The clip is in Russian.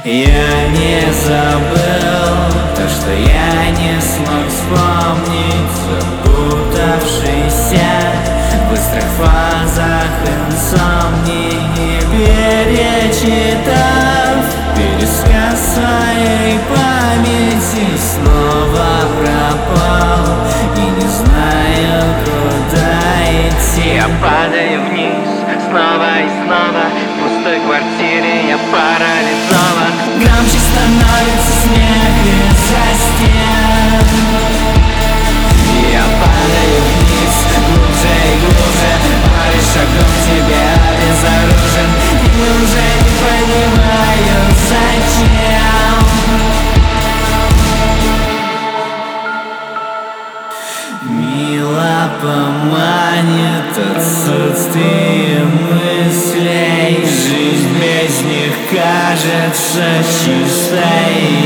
Я не забыл то, что я не смог вспомнить, запутавшийся в быстрых фазах инсомнии, перечитав пересказ своей памяти, снова пропал и не знаю, куда идти. Я падаю вниз снова и снова, в пустой квартире я парализован. Громче становится смех из-за стен. Я падаю вниз, глубже и глубже, паре шагов к тебе обезоружен, и уже не понимаю, зачем. Мило поманит отсутствие мыслей, жизнь без них кажется чистой